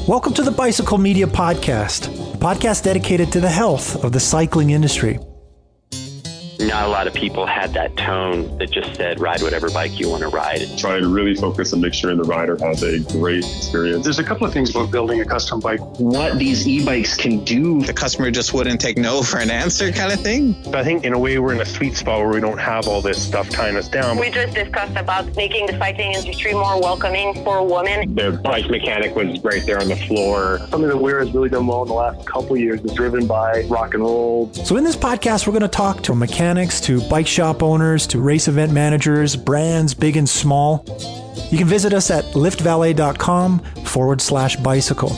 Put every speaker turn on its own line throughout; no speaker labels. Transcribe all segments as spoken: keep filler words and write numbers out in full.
Welcome to the Bicycle Media Podcast, a podcast dedicated to the health of the cycling industry.
Not a lot of people had that tone that just said, ride whatever bike you want to ride.
Try to really focus and make sure the rider has a great experience.
There's a couple of things about building a custom bike.
What these e-bikes can do.
The customer just wouldn't take no for an answer kind of thing.
I think in a way we're in a sweet spot where we don't have all this stuff tying us down.
We just discussed about making the cycling industry more welcoming for women.
The bike mechanic was right there on the floor.
Something that Weir has really done well in the last couple of years is driven by rock and roll.
So in this podcast, we're going to talk to mechanics, to bike shop owners, to race event managers, brands big and small. You can visit us at liftvalet.com forward slash bicycle.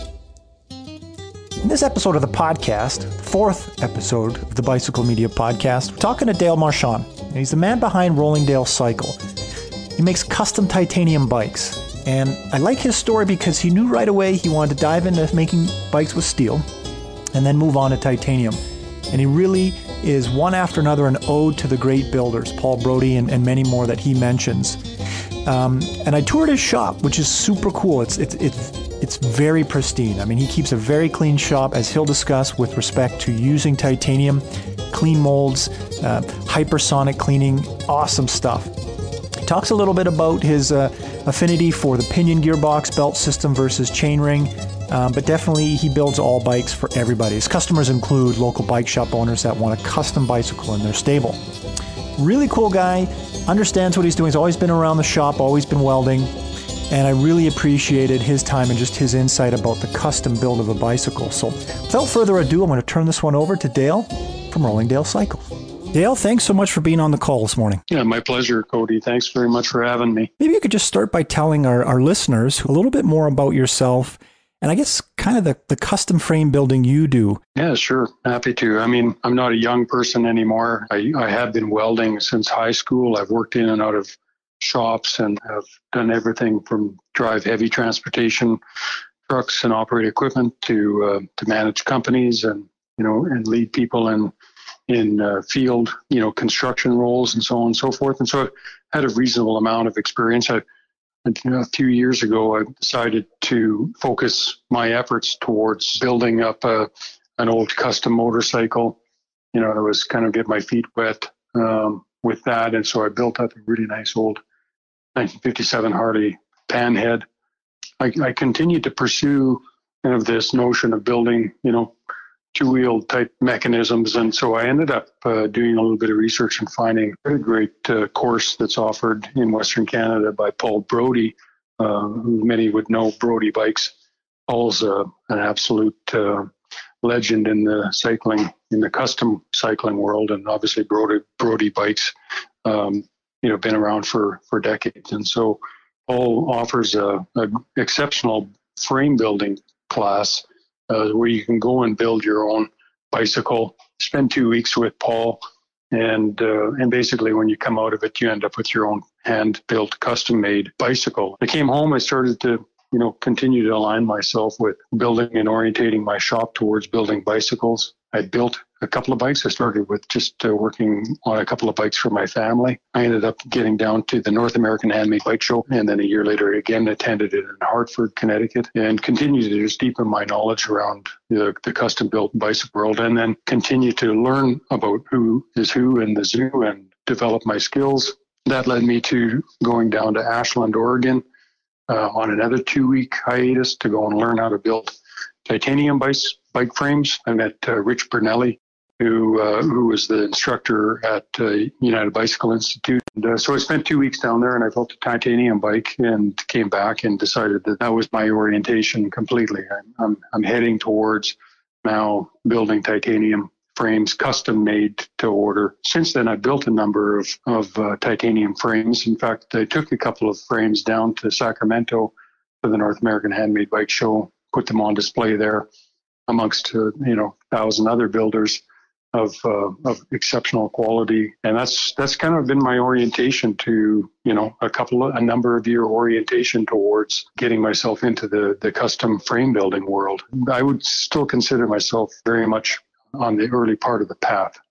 In this episode of the podcast, fourth episode of the Bicycle Media Podcast, we're talking to Dale Marchand. He's the man behind Rollingdale Cycle. He makes custom titanium bikes. And I like his story because he knew right away he wanted to dive into making bikes with steel and then move on to titanium. And he really is one after another an ode to the great builders, Paul Brody and, and many more that he mentions. Um, and I toured his shop, which is super cool. It's, it's, it's, it's very pristine. I mean, he keeps a very clean shop, as he'll discuss with respect to using titanium, clean molds, uh, hypersonic cleaning, awesome stuff. He talks a little bit about his uh, affinity for the pinion gearbox belt system versus chainring. Um, but definitely he builds all bikes for everybody. His customers include local bike shop owners that want a custom bicycle in their stable. Really cool guy, understands what he's doing. He's always been around the shop, always been welding. And I really appreciated his time and just his insight about the custom build of a bicycle. So without further ado, I'm going to turn this one over to Dale from Rollingdale Cycles. Dale, thanks so much for being on the call this morning.
Yeah, my pleasure, Cody. Thanks very much for having me.
Maybe you could just start by telling our, our listeners a little bit more about yourself and I guess kind of the, the custom frame building you do.
Yeah, sure. Happy to. I mean, I'm not a young person anymore. I, I have been welding since high school. I've worked in and out of shops and have done everything from drive heavy transportation trucks and operate equipment to uh, to manage companies and, you know, and lead people in in uh, field, you know, construction roles and so on and so forth. And so I've had a reasonable amount of experience. I And, you know, a few years ago, I decided to focus my efforts towards building up a, an old custom motorcycle. You know, I was kind of get my feet wet um, with that. And so I built up a really nice old nineteen fifty-seven Harley Panhead. I, I continued to pursue kind of this notion of building, you know, two-wheel type mechanisms. And so I ended up uh, doing a little bit of research and finding a great uh, course that's offered in Western Canada by Paul Brody, uh, who many would know Brody Bikes. Paul's uh, an absolute uh, legend in the cycling, in the custom cycling world. And obviously Brody, Brody Bikes, um, you know, been around for, for decades. And so Paul offers a, a exceptional frame building class Uh, where you can go and build your own bicycle, spend two weeks with Paul, and uh, and basically when you come out of it, you end up with your own hand-built, custom-made bicycle. I came home, I started to, you know, continue to align myself with building and orientating my shop towards building bicycles. I built a couple of bikes. I started with just uh, working on a couple of bikes for my family. I ended up getting down to the North American Handmade Bike Show, and then a year later again attended it in Hartford, Connecticut, and continued to just deepen my knowledge around the, the custom-built bicycle world, and then continue to learn about who is who in the zoo and develop my skills. That led me to going down to Ashland, Oregon, uh, on another two-week hiatus to go and learn how to build titanium bikes, bike frames. I met uh, Rich Bernelli, who uh, who was the instructor at uh, United Bicycle Institute. And, uh, so I spent two weeks down there and I built a titanium bike and came back and decided that that was my orientation completely. I'm, I'm, I'm heading towards now building titanium frames custom made to order. Since then, I built a number of, of uh, titanium frames. In fact, I took a couple of frames down to Sacramento for the North American Handmade Bike Show, put them on display there amongst, uh, you know, a thousand other builders of uh, of exceptional quality. And that's that's kind of been my orientation to, you know, a couple of, a number of year orientation towards getting myself into the, the custom frame building world. I would still consider myself very much on the early part of the path.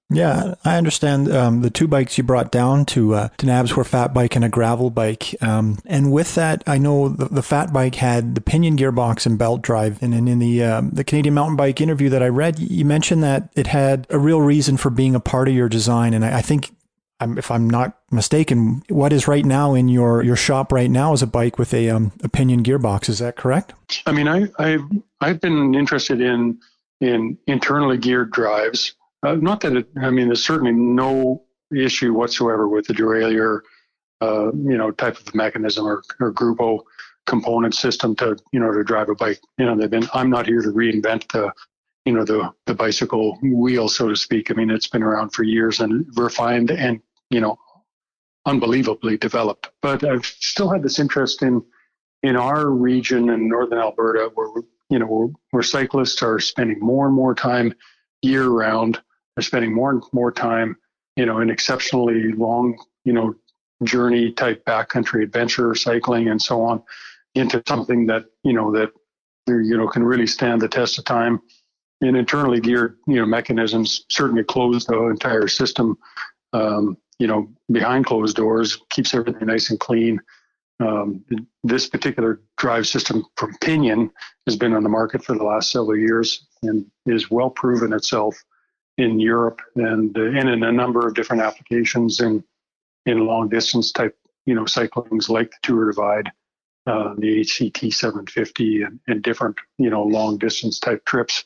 Yeah, I understand. Um, the two bikes you brought down to uh, to N A B S were fat bike and a gravel bike. Um, and with that, I know the, the fat bike had the pinion gearbox and belt drive. And, and in the um, the Canadian Mountain Bike interview that I read, you mentioned that it had a real reason for being a part of your design. And I, I think, I'm, if I'm not mistaken, what is right now in your, your shop right now is a bike with a, um, a pinion gearbox. Is that correct?
I mean, I, I've I've been interested in in internally geared drives. Uh, not that it, I mean, there's certainly no issue whatsoever with the derailleur, uh, you know, type of mechanism or, or Grupo component system to, you know, to drive a bike. You know, they've been, I'm not here to reinvent the, you know, the, the bicycle wheel, so to speak. I mean, it's been around for years and refined and, you know, unbelievably developed. But I've still had this interest in, in our region in Northern Alberta where, you know, where, where cyclists are spending more and more time year round. They're spending more and more time, you know, in exceptionally long, you know, journey type backcountry adventure cycling and so on into something that, you know, that, you know, can really stand the test of time. And internally geared, you know, mechanisms certainly close the entire system, um, you know, behind closed doors, keeps everything nice and clean. Um, this particular drive system from Pinion has been on the market for the last several years and is well proven itself in Europe and, uh, and in a number of different applications in in long distance type, you know, cyclings like the Tour Divide, uh, the H C T seven fifty, and, and different, you know, long distance type trips.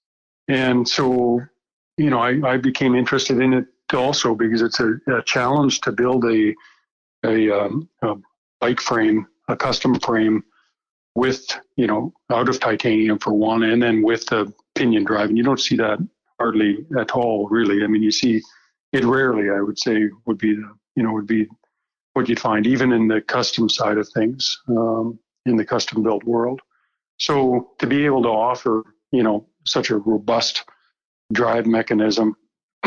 And so, you know, I, I became interested in it also because it's a, a challenge to build a a, um, a bike frame, a custom frame with, you know, out of titanium for one, and then with the pinion drive. And you don't see that hardly at all, really. I mean, you see it rarely, I would say, would be the, you know, would be what you'd find even in the custom side of things, um, in the custom built world. So to be able to offer, you know, such a robust drive mechanism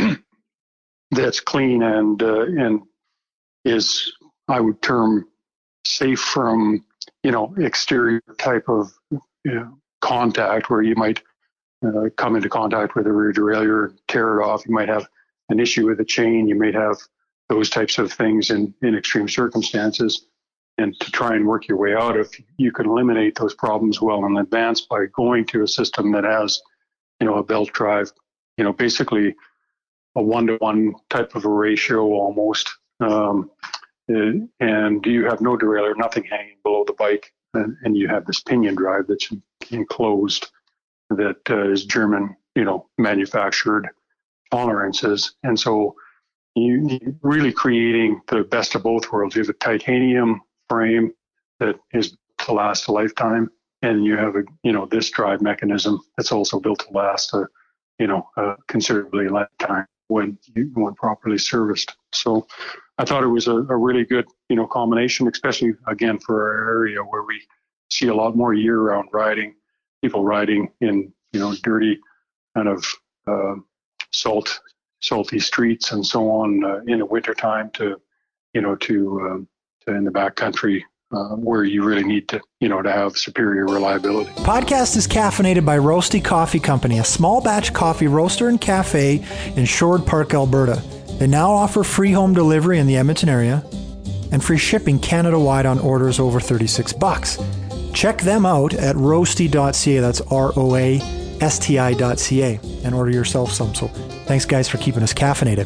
that's clean and, uh, and is, I would term, safe from, you know, exterior type of, you know, contact where you might uh, come into contact with a rear derailleur, tear it off. You might have an issue with the chain. You might have those types of things in, in extreme circumstances. And to try and work your way out, if you can eliminate those problems well in advance by going to a system that has, you know, a belt drive, you know, basically a one-to-one type of a ratio almost. Um, and you have no derailleur, nothing hanging below the bike. And, and you have this pinion drive that's enclosed that uh, is German, you know, manufactured tolerances. And so you, you're really creating the best of both worlds. You have a titanium frame that is to last a lifetime, and you have a, you know, this drive mechanism that's also built to last a, you know, a considerably lifetime when you, when properly serviced. So I thought it was a, a really good, you know, combination, especially again for our area where we see a lot more year-round riding, people riding in, you know, dirty kind of uh, salt, salty streets and so on uh, in the wintertime to, you know, to, um, to in the backcountry uh, where you really need to, you know, to have superior reliability.
Podcast is caffeinated by Roasty Coffee Company, a small batch coffee roaster and cafe in Sherwood Park, Alberta. They now offer free home delivery in the Edmonton area and free shipping Canada-wide on orders over thirty-six bucks. Check them out at roasty dot c a, that's R O A S T I dot C A, and order yourself some. So thanks, guys, for keeping us caffeinated.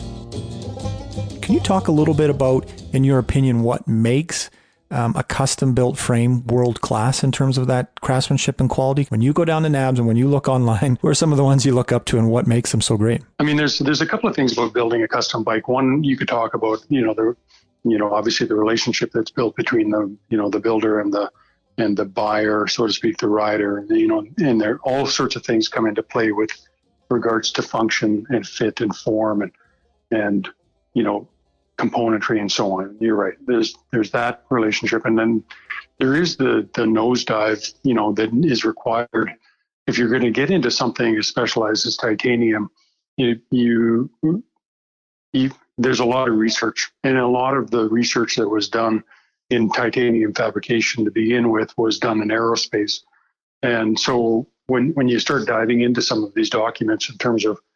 Can you talk a little bit about, in your opinion, what makes um, a custom-built frame world-class in terms of that craftsmanship and quality? When you go down to N A B S and when you look online, what are some of the ones you look up to and what makes them so great?
I mean, there's there's a couple of things about building a custom bike. One, you could talk about, you know, the, you know, obviously the relationship that's built between the, you know, the builder and the and the buyer, so to speak, the rider, you know, and there all sorts of things come into play with regards to function and fit and form and and you know, componentry and so on. You're right. There's there's that relationship, and then there is the the nosedive, you know, that is required if you're going to get into something as specialized as titanium. You, you, you there's a lot of research, and a lot of the research that was done in titanium fabrication to begin with was done in aerospace. And so when when you start diving into some of these documents in terms of,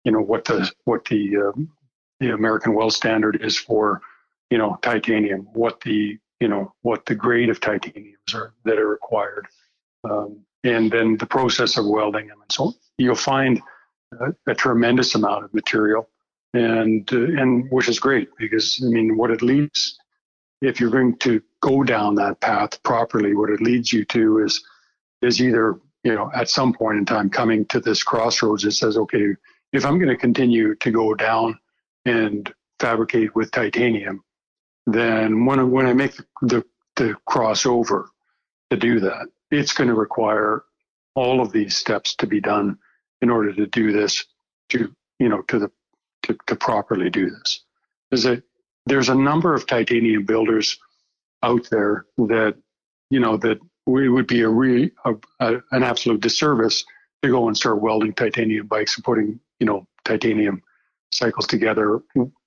you know, what the what the um, the American Weld standard is for, you know, titanium, what the you know what the grade of titaniums are that are required, um, and then the process of welding them, and so you'll find a, a tremendous amount of material, and uh, and which is great, because I mean, what it leads, if you're going to go down that path properly, what it leads you to is is either, you know, at some point in time coming to this crossroads that says, okay, if I'm going to continue to go down and fabricate with titanium, then when I, when I make the, the, the crossover to do that, it's going to require all of these steps to be done in order to do this, to, you know, to the, to, to properly do this. There's a, there's a number of titanium builders out there that, you know, that it would be a really, a, a, an absolute disservice to go and start welding titanium bikes and putting, you know, titanium cycles together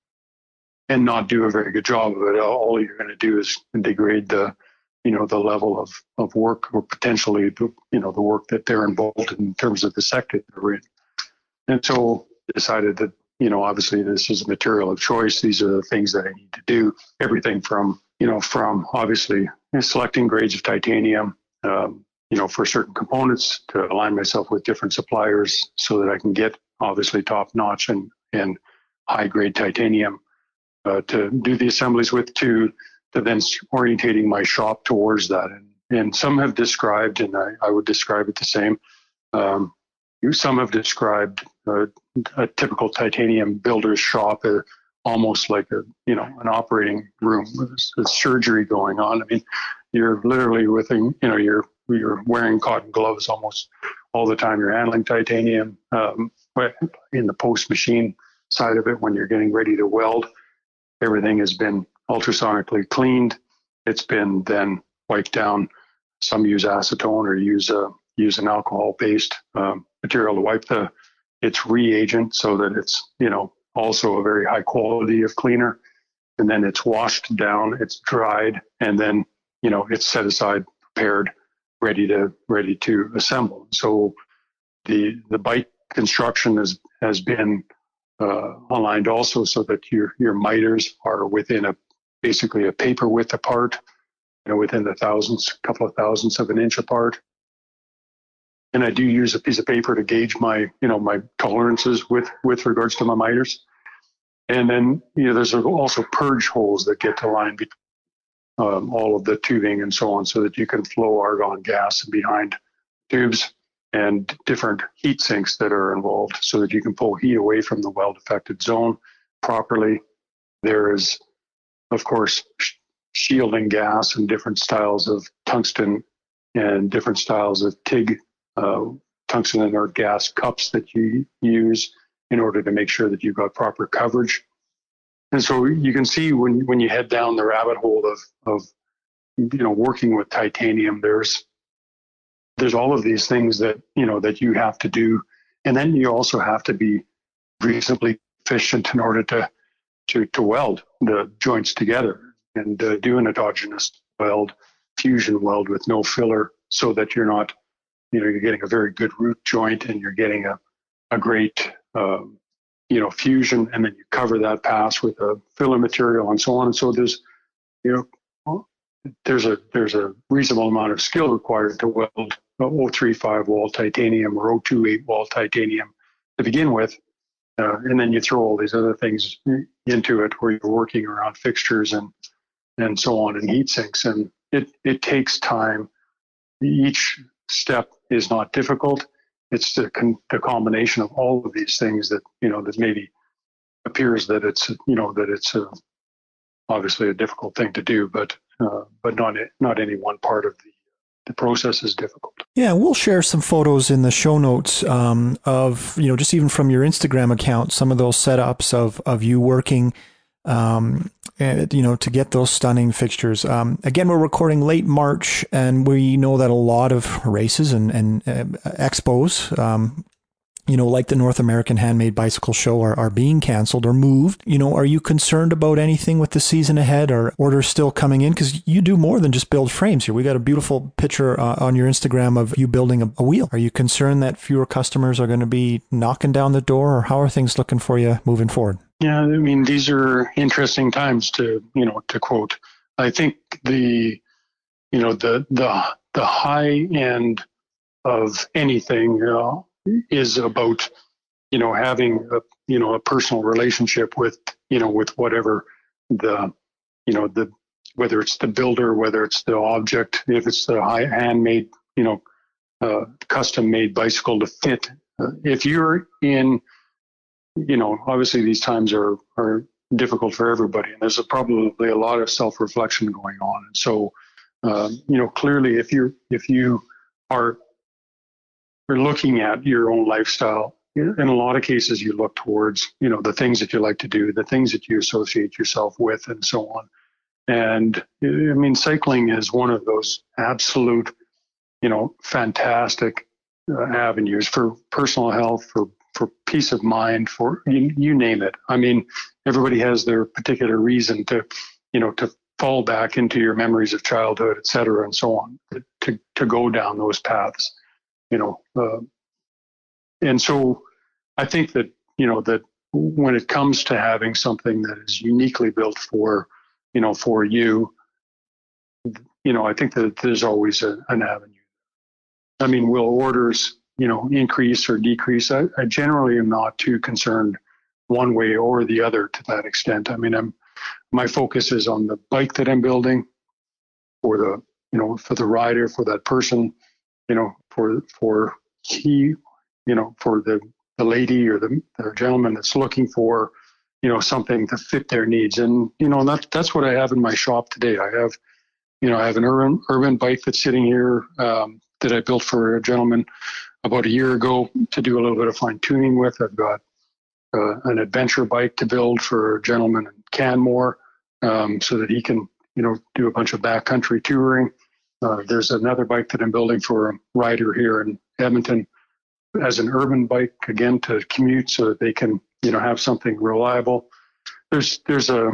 and not do a very good job of it. All you're going to do is degrade the, you know, the level of, of work, or potentially, the, you know, the work that they're involved in, in terms of the sector they're in. And so decided that, you know, obviously this is a material of choice. These are the things that I need to do. Everything from, you know, from obviously selecting grades of titanium, um, you know, for certain components, to align myself with different suppliers so that I can get obviously top notch and, and high grade titanium uh, to do the assemblies with, to, to then orientating my shop towards that. And, and some have described, and I, I would describe it the same. Um, some have described uh, a typical titanium builder's shop as almost like a, you know, an operating room with a surgery going on. I mean, you're literally within, you know, you're you're wearing cotton gloves almost all the time. You're handling titanium, um, but in the post machine side of it, when you're getting ready to weld, everything has been ultrasonically cleaned. It's been then wiped down. Some use acetone or use a use an alcohol-based um, material to wipe the its reagent, so that it's, you know, also a very high quality of cleaner. And then it's washed down, it's dried, and then, you know, it's set aside, prepared, ready to ready to assemble. So the the bike construction has has been uh, aligned also so that your your miters are within a basically a paper width apart, you know, within the thousandths, couple of thousandths of an inch apart. And I do use a piece of paper to gauge my, you know, my tolerances with, with regards to my miters. And then, you know, there's also purge holes that get to line between um, all of the tubing and so on, so that you can flow argon gas behind tubes, and different heat sinks that are involved so that you can pull heat away from the weld affected zone properly. There is, of course, shielding gas and different styles of tungsten and different styles of T I G, uh, tungsten inert gas cups that you use in order to make sure that you've got proper coverage. And so you can see when, when you head down the rabbit hole of, of, you know, working with titanium, there's, there's all of these things that, you know, that you have to do. And then you also have to be reasonably efficient in order to, to, to weld the joints together and uh, do an autogenous weld, fusion weld with no filler, so that you're not, you know, you're getting a very good root joint and you're getting a, a great, um, you know, fusion, and then you cover that pass with a filler material and so on. And so there's, you know, there's a, there's a reasonable amount of skill required to weld oh three five wall titanium or oh two eight wall titanium to begin with. Uh, and then you throw all these other things into it where you're working around fixtures and, and so on, and heat sinks. And it, it takes time. Each step is not difficult. It's the, con- the combination of all of these things that, you know, that maybe appears that it's, you know, that it's a, obviously a difficult thing to do, but uh, but not not any one part of the, the process is difficult.
Yeah, we'll share some photos in the show notes um, of, you know, just even from your Instagram account, some of those setups of, of you working, um, and, you know, to get those stunning fixtures. Um, again, we're recording late March, and we know that a lot of races and, and uh, expos, um, you know, like the North American Handmade Bicycle Show are, are being canceled or moved. You know, are you concerned about anything with the season ahead or orders still coming in? Because you do more than just build frames here. We got a beautiful picture uh, on your Instagram of you building a, a wheel. Are you concerned that fewer customers are going to be knocking down the door, or how are things looking for you moving forward?
Yeah, I mean, these are interesting times to, you know, to quote. I think the, you know, the, the, the high end of anything, you know, is about, you know, having a, you know, a personal relationship with, you know, with whatever the, you know, the, whether it's the builder, whether it's the object, if it's the high handmade, you know, uh, custom made bicycle to fit. Uh, if you're in, you know, obviously these times are, are difficult for everybody, and there's a, probably a lot of self-reflection going on. And so, um, you know, clearly if you're, if you are, are looking at your own lifestyle, in a lot of cases you look towards, you know, the things that you like to do, the things that you associate yourself with, and so on. And I mean, cycling is one of those absolute, you know, fantastic uh, avenues for personal health, for for peace of mind, for you, you name it. I mean, everybody has their particular reason to, you know, to fall back into your memories of childhood, et cetera, and so on, to to go down those paths, you know. Uh, and so I think that, you know, that when it comes to having something that is uniquely built for, you know, for you, you know, I think that there's always a, an avenue. I mean, will orders, you know, increase or decrease? I, I generally am not too concerned one way or the other to that extent. I mean, I'm, my focus is on the bike that I'm building for the, you know, for the rider, for that person, you know, for, for he, you know, for the, the lady or the, the gentleman that's looking for, you know, something to fit their needs. And, you know, that, that's what I have in my shop today. I have, you know, I have an urban, urban bike that's sitting here um, that I built for a gentleman about a year ago to do a little bit of fine tuning with. I've got uh, an adventure bike to build for a gentleman in Canmore um, so that he can, you know, do a bunch of backcountry touring. Uh, there's another bike that I'm building for a rider here in Edmonton as an urban bike, again, to commute so that they can, you know, have something reliable. There's, there's a,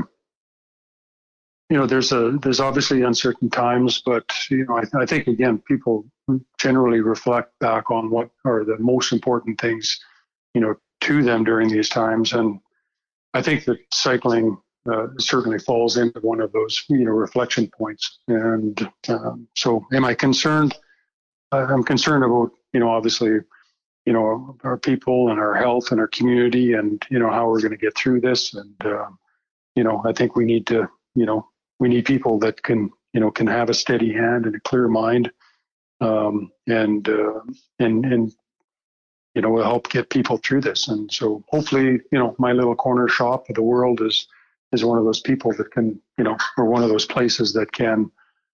you know, there's a, there's obviously uncertain times, but, you know, I, I think, again, people generally reflect back on what are the most important things, you know, to them during these times. And I think that cycling uh, certainly falls into one of those, you know, reflection points. And um, so am I concerned? I'm concerned about, you know, obviously, you know, our people and our health and our community and, you know, how we're going to get through this. And, uh, you know, I think we need to, you know, we need people that can, you know, can have a steady hand and a clear mind, um, and, uh, and, and, you know, will help get people through this. And so hopefully, you know, my little corner shop of the world is, is one of those people that can, you know, or one of those places that can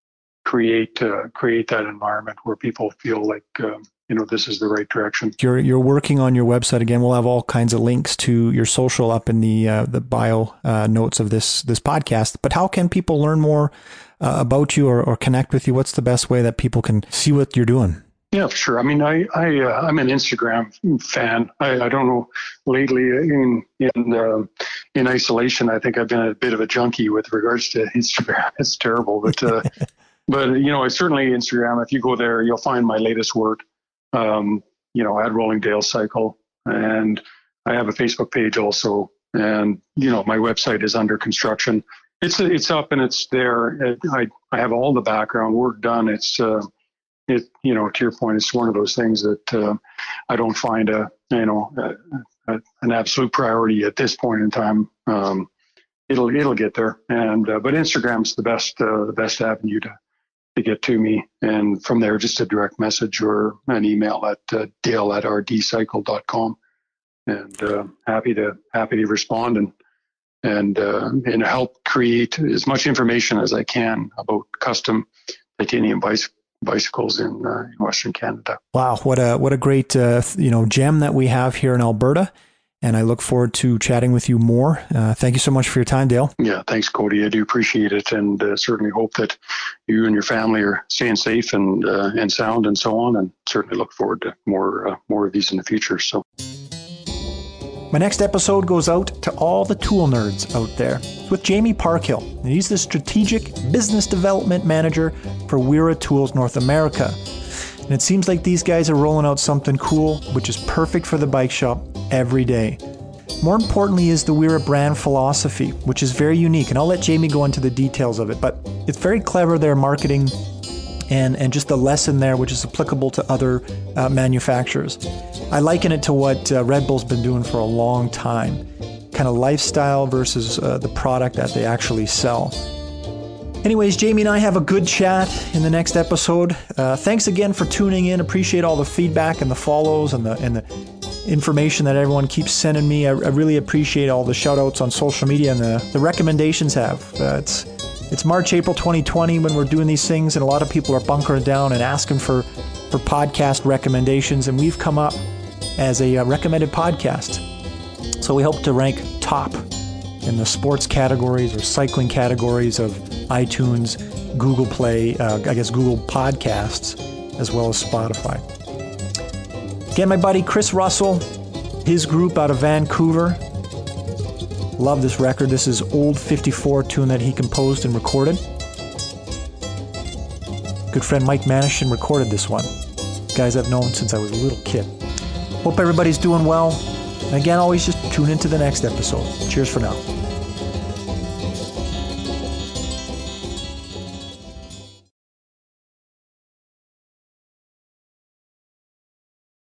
create, uh, create that environment where people feel like, um, you know, this is the right direction.
You're you're working on your website again. We'll have all kinds of links to your social up in the uh, the bio uh, notes of this this podcast. But how can people learn more uh, about you or, or connect with you? What's the best way that people can see what you're doing?
Yeah, for sure. I mean, I I uh, I'm an Instagram fan. I, I don't know. Lately, in in uh, in isolation, I think I've been a bit of a junkie with regards to Instagram. It's terrible, but uh, but you know, it's certainly Instagram. If you go there, you'll find my latest work. Um, you know, at Rolling Dale Cycle, and I have a Facebook page also, and you know, my website is under construction. It's it's up and it's there. I I have all the background work done. It's uh, it you know, to your point, it's one of those things that uh, I don't find a you know a, a, an absolute priority at this point in time. Um, it'll it'll get there, and uh, but Instagram's the best uh, the best avenue to. to get to me, and from there just a direct message or an email at uh, dale at r d cycle dot com, and uh, happy to happy to respond and and uh, and help create as much information as I can about custom titanium bicycles. bicycles in, uh, in Western Canada.
Wow, what a what a great uh, you know gem that we have here in Alberta. And I look forward to chatting with you more. Uh, thank you so much for your time, Dale.
Yeah, thanks, Cody. I do appreciate it, and uh, certainly hope that you and your family are staying safe and uh, and sound and so on. And certainly look forward to more uh, more of these in the future. So,
my next episode goes out to all the tool nerds out there. It's with Jamie Parkhill. And he's the strategic business development manager for Wera Tools North America. And it seems like these guys are rolling out something cool, which is perfect for the bike shop every day. More importantly is the Wera brand philosophy, which is very unique. And I'll let Jamie go into the details of it, but it's very clever, their marketing and, and just the lesson there, which is applicable to other uh, manufacturers. I liken it to what uh, Red Bull's been doing for a long time, kind of lifestyle versus uh, the product that they actually sell. Anyways, Jamie and I have a good chat in the next episode. Uh, thanks again for tuning in. Appreciate all the feedback and the follows and the and the information that everyone keeps sending me. I, I really appreciate all the shout outs on social media and the, the recommendations have. Uh, it's it's March, April twenty twenty when we're doing these things, and a lot of people are bunkering down and asking for, for podcast recommendations, and we've come up as a uh, recommended podcast. So we hope to rank top in the sports categories or cycling categories of iTunes, Google Play, uh, I guess Google Podcasts, as well as Spotify. Again, my buddy Chris Russell, his group out of Vancouver. Love this record. This is Old fifty-four tune that he composed and recorded. Good friend Mike Manishin recorded this one. Guys I've known since I was a little kid. Hope everybody's doing well. And again, always just tune into the next episode. Cheers for now.